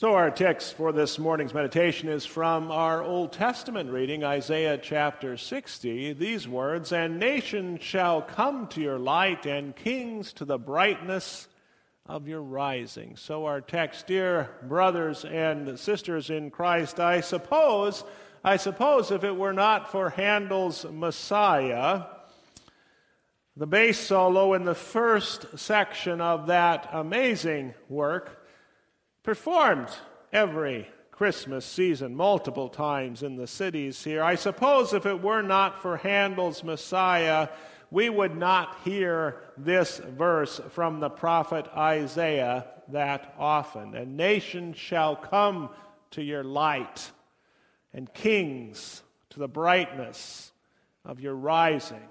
So our text for this morning's meditation is from our Old Testament reading, Isaiah chapter 60. These words, "And nations shall come to your light, and kings to the brightness of your rising." So our text, dear brothers and sisters in Christ, I suppose if it were not for Handel's Messiah, the bass solo in the first section of that amazing work, performed every Christmas season multiple times in the cities here. I suppose if it were not for Handel's Messiah, we would not hear this verse from the prophet Isaiah that often. "And nations shall come to your light, and kings to the brightness of your rising."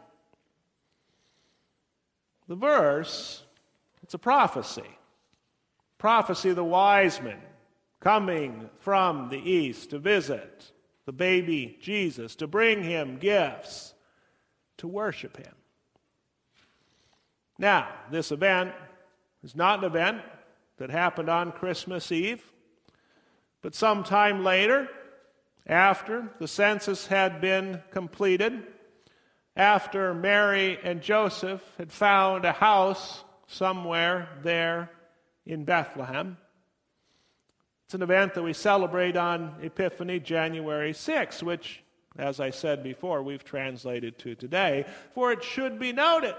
The verse, it's a prophecy. Prophecy of the wise men coming from the east to visit the baby Jesus, to bring him gifts, to worship him. Now, this event is not an event that happened on Christmas Eve, but sometime later, after the census had been completed, after Mary and Joseph had found a house somewhere there in Bethlehem. It's an event that we celebrate on Epiphany, January 6th, which, as I said before, we've translated to today. For it should be noted.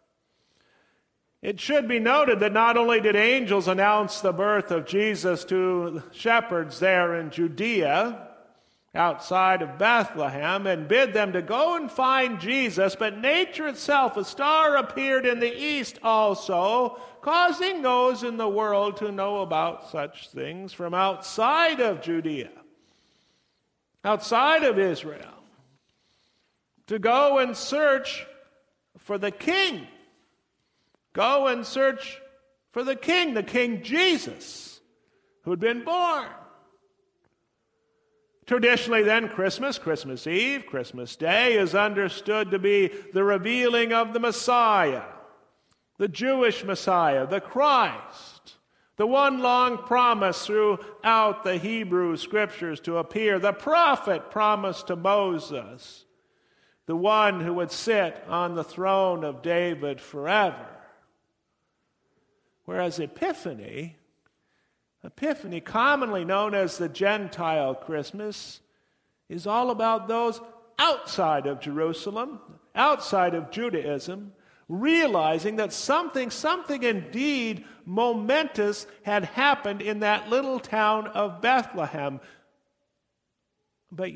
It should be noted that not only did angels announce the birth of Jesus to shepherds there in Judea, outside of Bethlehem, and bid them to go and find Jesus, but nature itself, a star appeared in the east also, causing those in the world to know about such things from outside of Judea, outside of Israel, to go and search for the King. Go and search for the King Jesus, who had been born. Traditionally then, Christmas Eve, Christmas Day is understood to be the revealing of the Messiah, the Jewish Messiah, the Christ, the one long promise throughout the Hebrew Scriptures to appear, the prophet promised to Moses, the one who would sit on the throne of David forever. Whereas Epiphany, commonly known as the Gentile Christmas, is all about those outside of Jerusalem, outside of Judaism, realizing that something indeed momentous had happened in that little town of Bethlehem. But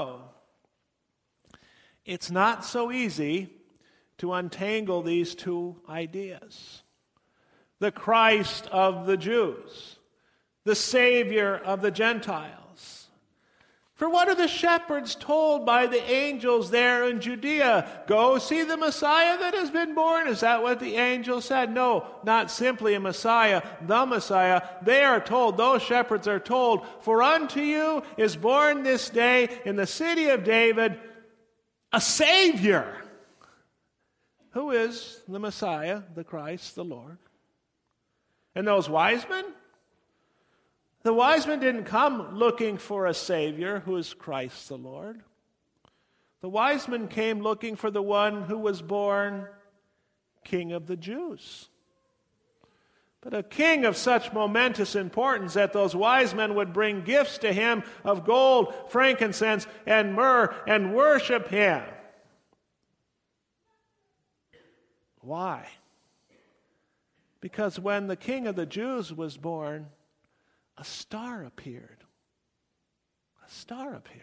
it's not so easy to untangle these two ideas. The Christ of the Jews, the Savior of the Gentiles. For what are the shepherds told by the angels there in Judea? Go see the Messiah that has been born. Is that what the angel said? No, not simply a Messiah, the Messiah. They are told, those shepherds are told, for unto you is born this day in the city of David a Savior, who is the Messiah, the Christ, the Lord. And those wise men? The wise men didn't come looking for a Savior who is Christ the Lord. The wise men came looking for the one who was born King of the Jews. But a king of such momentous importance that those wise men would bring gifts to him of gold, frankincense, and myrrh and worship him. Why? Because when the King of the Jews was born, a star appeared. A star appeared.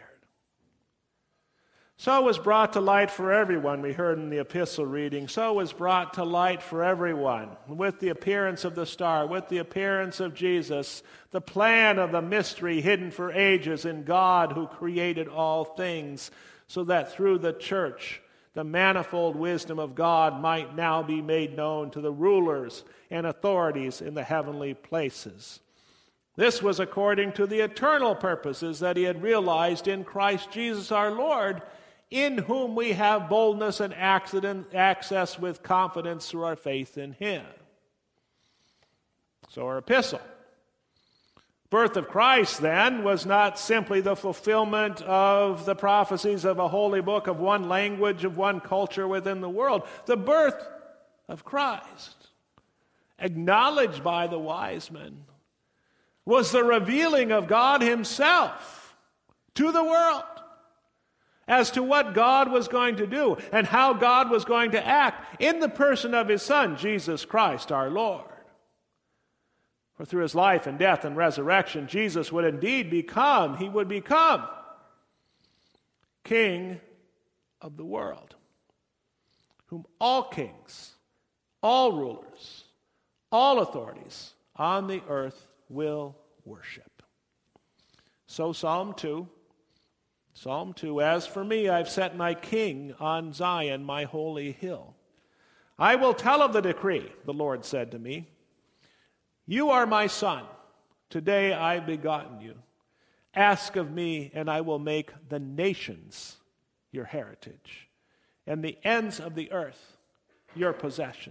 So was brought to light for everyone, we heard in the epistle reading. So was brought to light for everyone with the appearance of the star, with the appearance of Jesus, the plan of the mystery hidden for ages in God who created all things, so that through the church, the manifold wisdom of God might now be made known to the rulers and authorities in the heavenly places. This was according to the eternal purposes that he had realized in Christ Jesus our Lord, in whom we have boldness and access with confidence through our faith in him. So our epistle, Birth of Christ, then, was not simply the fulfillment of the prophecies of a holy book, of one language, of one culture within the world. The birth of Christ, acknowledged by the wise men, was the revealing of God himself to the world as to what God was going to do and how God was going to act in the person of his Son, Jesus Christ our Lord. For through his life and death and resurrection, Jesus would indeed become King of the world, whom all kings, all rulers, all authorities on the earth will worship. So Psalm 2, as for me, I've set my king on Zion, my holy hill. I will tell of the decree, the Lord said to me. You are my son. Today I've begotten you. Ask of me, and I will make the nations your heritage, and the ends of the earth your possession.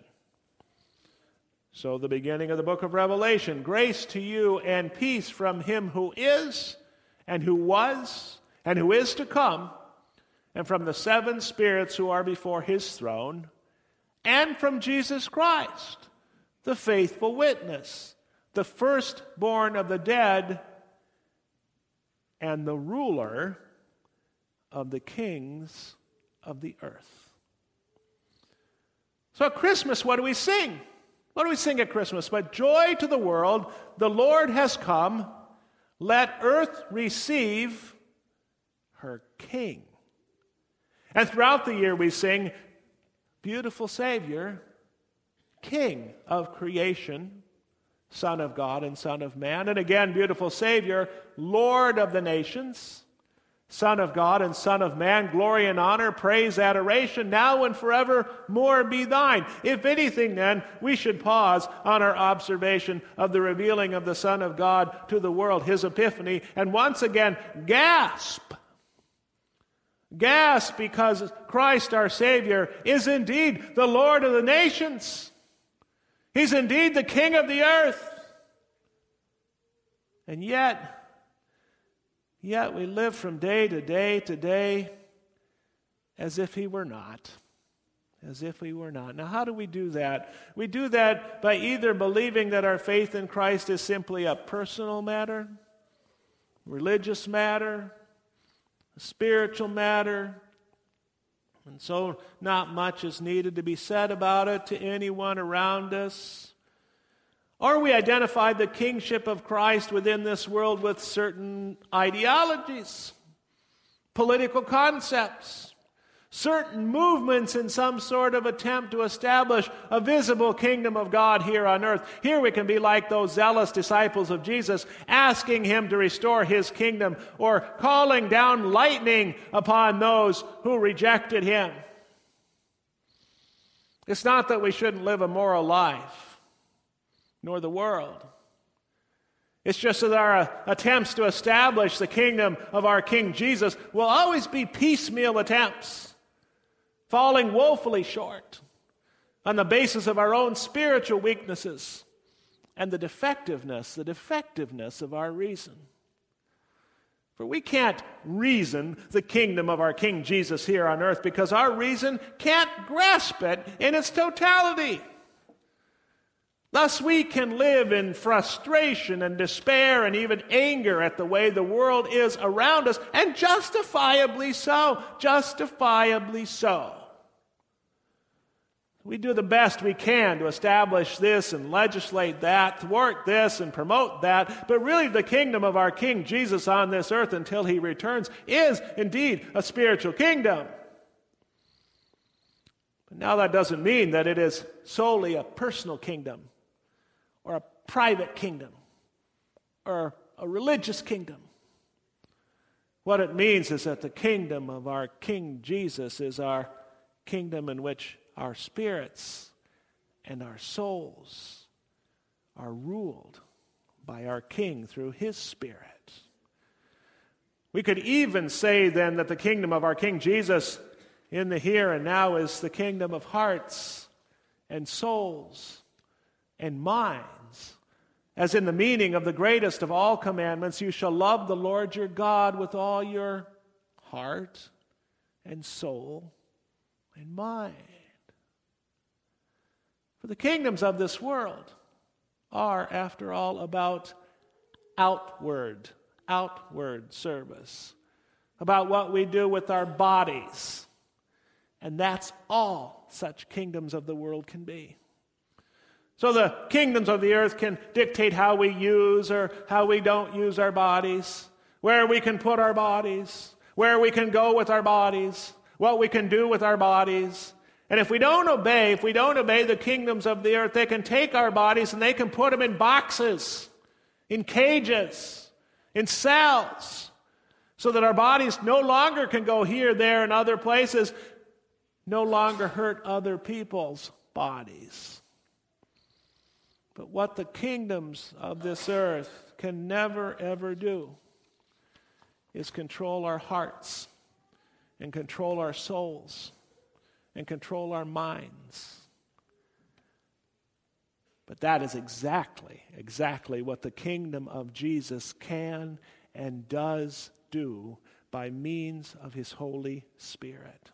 So the beginning of the book of Revelation, grace to you and peace from him who is, and who was, and who is to come, and from the seven spirits who are before his throne, and from Jesus Christ, the faithful witness, the firstborn of the dead, and the ruler of the kings of the earth. So at Christmas, what do we sing? What do we sing at Christmas? But joy to the world, the Lord has come. Let earth receive her King. And throughout the year we sing, beautiful Savior, King of creation, Son of God and Son of man. And again, beautiful Savior, Lord of the nations, Son of God and Son of man, glory and honor, praise, adoration, now and forevermore be thine. If anything, then, we should pause on our observation of the revealing of the Son of God to the world, his epiphany, and once again gasp. Gasp, because Christ our Savior is indeed the Lord of the nations. He's indeed the King of the earth. And yet we live from day to day to day as if he were not. As if he were not. Now, how do we do that? We do that by either believing that our faith in Christ is simply a personal matter, religious matter, a spiritual matter, and so not much is needed to be said about it to anyone around us. Or we identify the kingship of Christ within this world with certain ideologies, political concepts, certain movements in some sort of attempt to establish a visible kingdom of God here on earth. Here we can be like those zealous disciples of Jesus, asking him to restore his kingdom, or calling down lightning upon those who rejected him. It's not that we shouldn't live a moral life, nor the world. It's just that our attempts to establish the kingdom of our King Jesus will always be piecemeal attempts, falling woefully short on the basis of our own spiritual weaknesses and the defectiveness of our reason. For we can't reason the kingdom of our King Jesus here on earth because our reason can't grasp it in its totality. Thus we can live in frustration and despair and even anger at the way the world is around us, and justifiably so. We do the best we can to establish this and legislate that, thwart this and promote that, but really the kingdom of our King Jesus on this earth until he returns is indeed a spiritual kingdom. But now that doesn't mean that it is solely a personal kingdom, or a private kingdom, or a religious kingdom. What it means is that the kingdom of our King Jesus is our kingdom in which our spirits and our souls are ruled by our King through his Spirit. We could even say then that the kingdom of our King Jesus in the here and now is the kingdom of hearts and souls and minds as in the meaning of the greatest of all commandments, you shall love the Lord your God with all your heart and soul and mind. For the kingdoms of this world are, after all, about outward service, about what we do with our bodies. And that's all such kingdoms of the world can be. So the kingdoms of the earth can dictate how we use or how we don't use our bodies, where we can put our bodies, where we can go with our bodies, what we can do with our bodies. And if we don't obey the kingdoms of the earth, they can take our bodies and they can put them in boxes, in cages, in cells, so that our bodies no longer can go here, there, and other places, no longer hurt other people's bodies. But what the kingdoms of this earth can never, ever do is control our hearts and control our souls and control our minds. But that is exactly what the kingdom of Jesus can and does do by means of his Holy Spirit.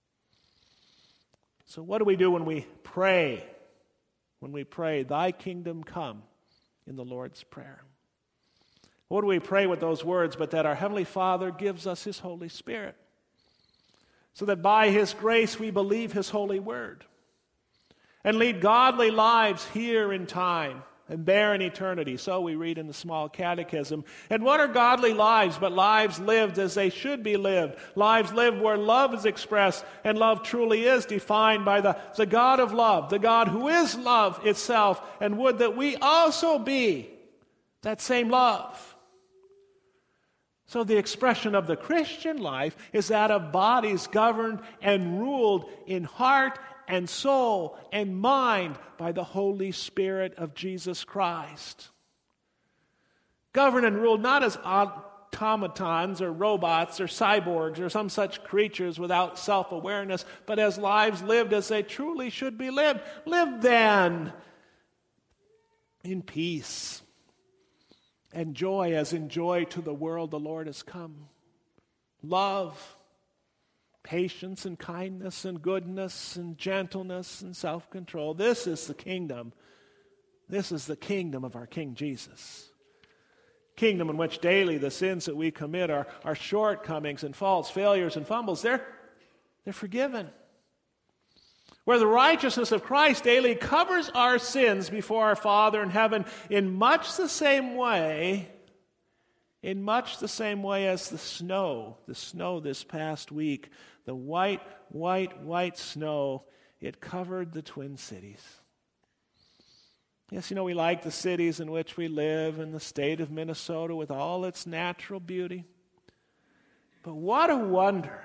So what do we do when we pray? When we pray, thy kingdom come, in the Lord's Prayer. What do we pray with those words but that our Heavenly Father gives us his Holy Spirit, so that by his grace we believe his holy word and lead godly lives here in time and there in eternity. So we read in the small catechism. And what are godly lives but lives lived as they should be lived? Lives lived where love is expressed, and love truly is defined by the God of love, the God who is love itself, and would that we also be that same love. So the expression of the Christian life is that of bodies governed and ruled in heart and soul and mind by the Holy Spirit of Jesus Christ. Governed and ruled not as automatons or robots or cyborgs or some such creatures without self-awareness, but as lives lived as they truly should be lived. Live then in peace and joy, as in joy to the world the Lord has come. Love, patience and kindness and goodness and gentleness and self-control. This is the kingdom. This is the kingdom of our King Jesus. Kingdom in which daily the sins that we commit, our shortcomings and faults, failures and fumbles, they're forgiven. Where the righteousness of Christ daily covers our sins before our Father in heaven in much the same way as the snow this past week, the white snow, it covered the Twin Cities. Yes, we like the cities in which we live and the state of Minnesota with all its natural beauty. But what a wonder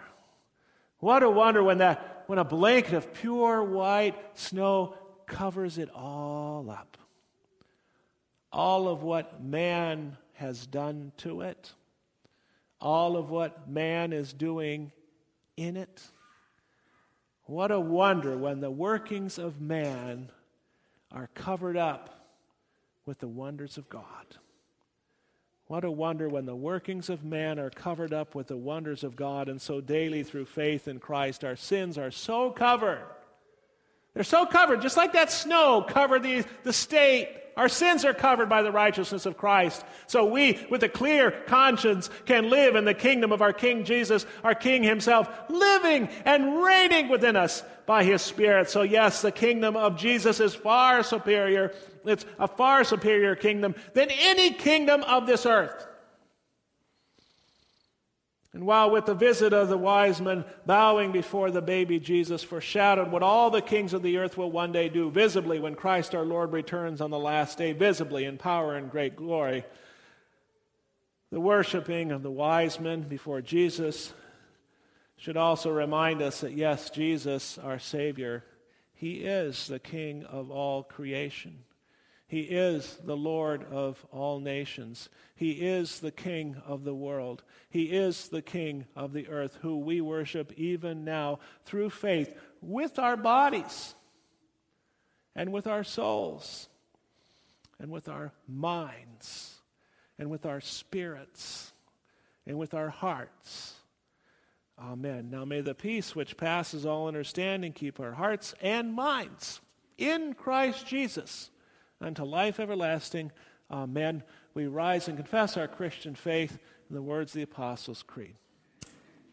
when a blanket of pure white snow covers it all up. All of what man has done to it, all of what man is doing in it. What a wonder when the workings of man are covered up with the wonders of God. What a wonder when the workings of man are covered up with the wonders of God, and so daily through faith in Christ our sins are so covered. They're so covered, just like that snow covered the state. Our sins are covered by the righteousness of Christ. So we, with a clear conscience, can live in the kingdom of our King Jesus, our King himself, living and reigning within us by his Spirit. So yes, the kingdom of Jesus is far superior. It's a far superior kingdom than any kingdom of this earth. And while with the visit of the wise men bowing before the baby Jesus foreshadowed what all the kings of the earth will one day do visibly when Christ our Lord returns on the last day, visibly in power and great glory, the worshiping of the wise men before Jesus should also remind us that yes, Jesus, our Savior, he is the King of all creation. He is the Lord of all nations. He is the King of the world. He is the King of the earth, who we worship even now through faith with our bodies and with our souls and with our minds and with our spirits and with our hearts. Amen. Now may the peace which passes all understanding keep our hearts and minds in Christ Jesus unto life everlasting. Amen. We rise and confess our Christian faith in the words of the Apostles' Creed.